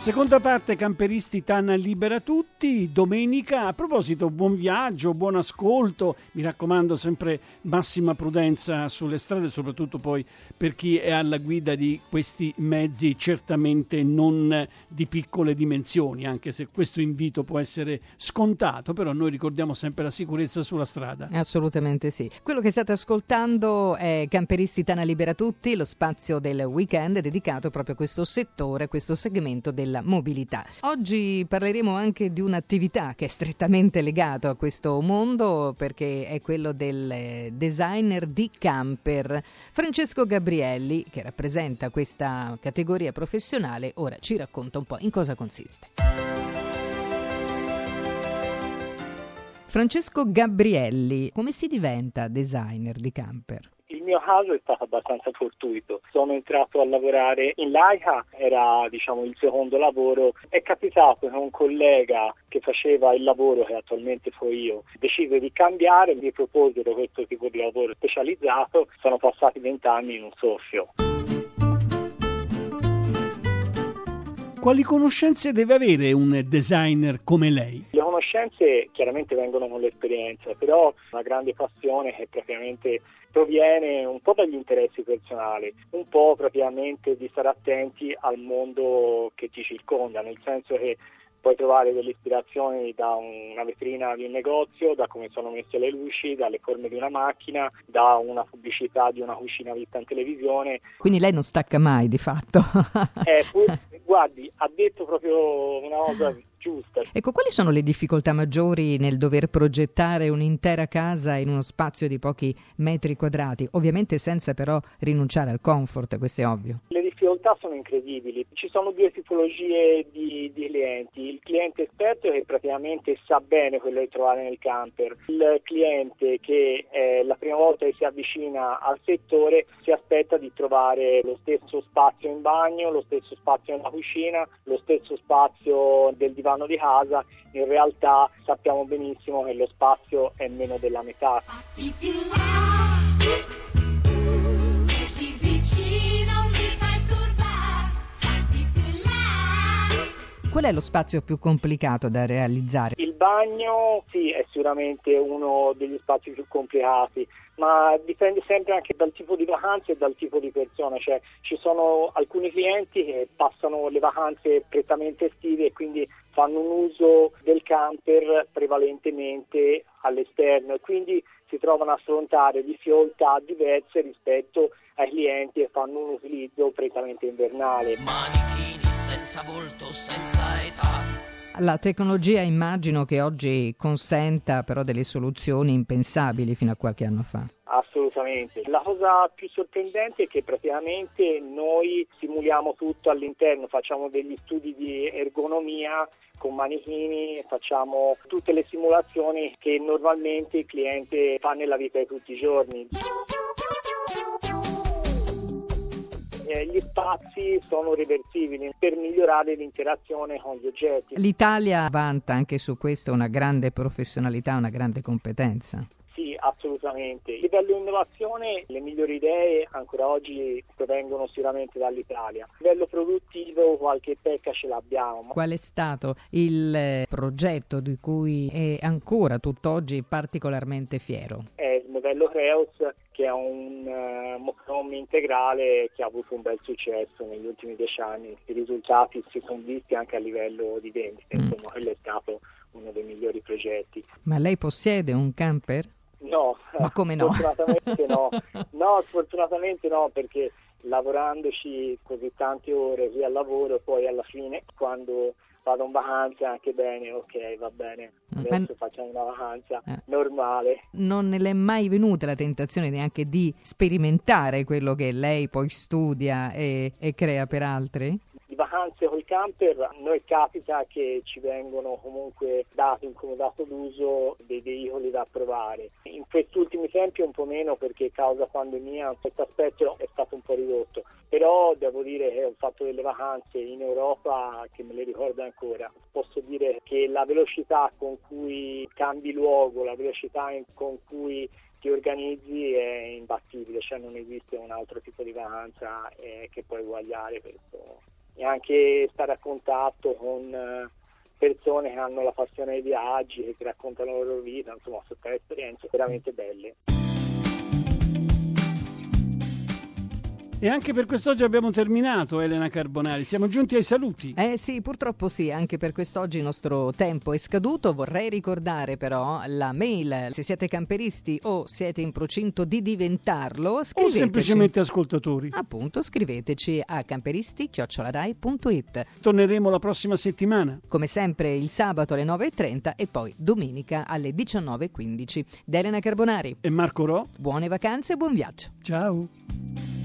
Seconda parte, Camperisti Tana libera tutti, domenica. A proposito, buon viaggio, buon ascolto, mi raccomando sempre massima prudenza sulle strade, soprattutto poi per chi è alla guida di questi mezzi certamente non di piccole dimensioni, anche se questo invito può essere scontato, però noi ricordiamo sempre la sicurezza sulla strada. Assolutamente sì. Quello che state ascoltando è Camperisti Tana libera tutti, lo spazio del weekend dedicato proprio a questo settore, questo segmento della mobilità. Oggi parleremo anche di un'attività che è strettamente legato a questo mondo, perché è quello del designer di camper. Francesco Gabrielli, che rappresenta questa categoria professionale, ora ci racconta un po' in cosa consiste. Francesco Gabrielli, come si diventa designer di camper? Il mio caso è stato abbastanza fortuito. Sono entrato a lavorare in Laika, era il secondo lavoro. È capitato che un collega che faceva il lavoro che attualmente fo io decise di cambiare, mi proposero questo tipo di lavoro specializzato. Sono passati 20 anni in un soffio. Quali conoscenze deve avere un designer come lei? Le conoscenze chiaramente vengono con l'esperienza, però una grande passione che praticamente proviene un po' dagli interessi personali, un po' praticamente di stare attenti al mondo che ti circonda, nel senso che puoi trovare delle ispirazioni da una vetrina di un negozio, da come sono messe le luci, dalle forme di una macchina, da una pubblicità di una cucina vista in televisione. Quindi lei non stacca mai di fatto. Guardi, ha detto proprio una cosa giusta. Ecco, quali sono le difficoltà maggiori nel dover progettare un'intera casa in uno spazio di pochi metri quadrati? Ovviamente senza però rinunciare al comfort, questo è ovvio. Le difficoltà sono incredibili. Ci sono due tipologie di clienti. Il cliente esperto che praticamente sa bene quello che trovare nel camper. Il cliente che la prima volta che si avvicina al settore si aspetta di trovare lo stesso spazio in bagno, lo stesso spazio nella cucina, lo stesso spazio del divano di casa. In realtà sappiamo benissimo che lo spazio è meno della metà. Qual è lo spazio più complicato da realizzare? Il bagno, sì, è sicuramente uno degli spazi più complicati, ma dipende sempre anche dal tipo di vacanze e dal tipo di persona. Cioè, ci sono alcuni clienti che passano le vacanze prettamente estive e quindi fanno un uso del camper prevalentemente all'esterno e quindi si trovano a affrontare difficoltà diverse rispetto ai clienti che fanno un utilizzo prettamente invernale. Manichini senza volto, senza età. La tecnologia immagino che oggi consenta però delle soluzioni impensabili fino a qualche anno fa. Assolutamente. La cosa più sorprendente è che praticamente noi simuliamo tutto all'interno, facciamo degli studi di ergonomia con manichini, facciamo tutte le simulazioni che normalmente il cliente fa nella vita di tutti i giorni. Gli spazi sono reversibili per migliorare l'interazione con gli oggetti. L'Italia vanta anche su questo una grande professionalità, una grande competenza. Sì, assolutamente. A livello di innovazione le migliori idee ancora oggi provengono sicuramente dall'Italia. A livello produttivo qualche pecca ce l'abbiamo. Qual è stato il progetto di cui è ancora tutt'oggi particolarmente fiero? È il modello Creos, che è un motorhome integrale che ha avuto un bel successo negli ultimi 10 anni. I risultati si sono visti anche a livello di vendite, insomma quello è stato uno dei migliori progetti. Ma lei possiede un camper? No, ma come no? Sfortunatamente no. No, sfortunatamente no, perché lavorandoci così tante ore qui al lavoro, poi alla fine quando vado in vacanza anche bene, ok, va bene, adesso facciamo una vacanza normale. Non le è mai venuta la tentazione neanche di sperimentare quello che lei poi studia e crea per altri? Di vacanze col camper a noi capita che ci vengono comunque dati in comodato d'uso dei veicoli da provare. In questi ultimi tempi un po' meno perché causa pandemia questo aspetto è stato un po' ridotto, però devo dire che ho fatto delle vacanze in Europa che me le ricordo ancora. Posso dire che la velocità con cui cambi luogo, la velocità con cui ti organizzi è imbattibile, cioè non esiste un altro tipo di vacanza che può eguagliare e anche stare a contatto con persone che hanno la passione dei viaggi e che raccontano la loro vita, insomma, sono state esperienze veramente belle. E anche per quest'oggi abbiamo terminato, Elena Carbonari. Siamo giunti ai saluti. Sì, purtroppo sì, anche per quest'oggi il nostro tempo è scaduto. Vorrei ricordare però la mail, se siete camperisti o siete in procinto di diventarlo, scriveteci. O semplicemente ascoltatori. Appunto, scriveteci a camperisti@rai.it. Torneremo la prossima settimana. Come sempre il sabato alle 9:30 e poi domenica alle 19:15. Da Elena Carbonari E Marco Ro. buone vacanze e buon viaggio. Ciao.